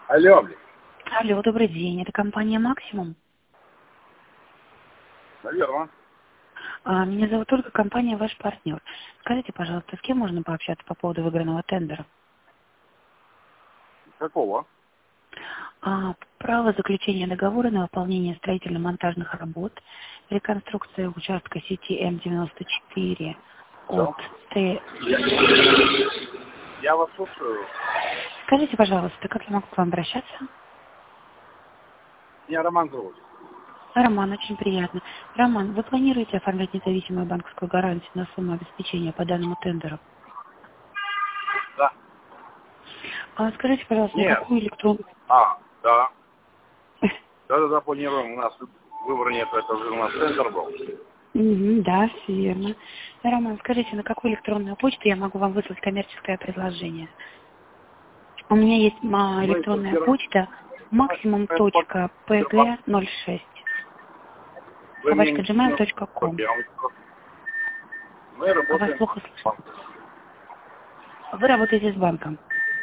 Алло, блин. Алло, добрый день. Это компания «Максимум». Наверное. Меня зовут Ольга, компания «Ваш партнер». Скажите, пожалуйста, с кем можно пообщаться по поводу выигранного тендера? Какого? Право заключения договора на выполнение строительно-монтажных работ, реконструкция участка сети М-94 Все. от Т. Я вас слушаю. Скажите, пожалуйста, как я могу к вам обращаться? Меня Роман зовут. Роман, очень приятно. Роман, вы планируете оформлять независимую банковскую гарантию на сумму обеспечения по данному тендеру? Да. Скажите, пожалуйста, на Нет. какую электронную... Да. Да, планируем. У нас выбора нет, это уже у нас центр был. Да, все верно. Роман, скажите, на какую электронную почту я могу вам выслать коммерческое предложение? У меня есть Ну, это электронная почта maximum.pg06 Вы мне не @gmail.com. Мы А вас работаем плохо слышно. Вы работаете с банком,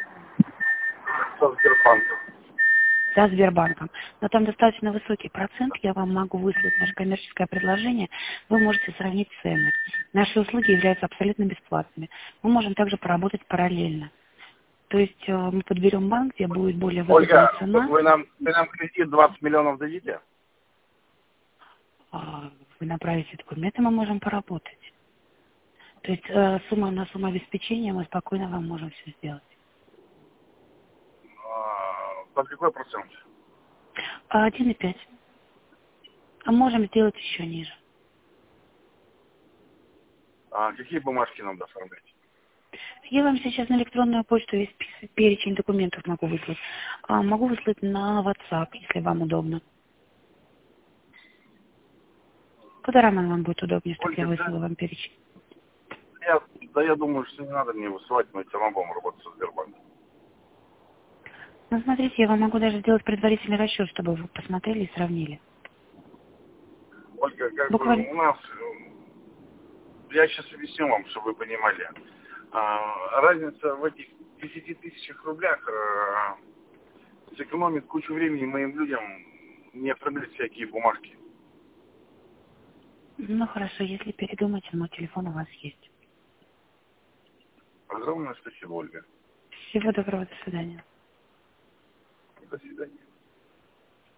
со Сбербанком. со Сбербанком. Но там достаточно высокий процент, я вам могу выслать наше коммерческое предложение, вы можете сравнить цены. Наши услуги являются абсолютно бесплатными. Мы можем также поработать параллельно. То есть мы подберем банк, где будет более выгодная Ольга, цена. вы нам кредит 20 миллионов дадите? Вы направите документы, мы можем поработать. То есть сумма на сумму обеспечения мы спокойно вам можем все сделать. Под какой процент? 1,5. А можем сделать еще ниже. Какие бумажки надо оформлять? Я вам сейчас на электронную почту весь перечень документов могу выслать. Могу выслать на WhatsApp, если вам удобно. Куда, Роман, вам будет удобнее, чтобы я Ольга, выслала вам перечень? я думаю, что не надо мне высылать, мы все равно будем работать со Сбербанком. Ну, смотрите, я вам могу даже сделать предварительный расчет, чтобы вы посмотрели и сравнили. Ольга, как бы Буквально. у нас, я сейчас объясню вам, чтобы вы понимали. Разница в этих 10 тысячах рублях сэкономит кучу времени моим людям не оформлять всякие бумажки. Ну, хорошо, если передумаете, мой телефон у вас есть. Огромное спасибо, Ольга. Всего доброго, до свидания. До свидания.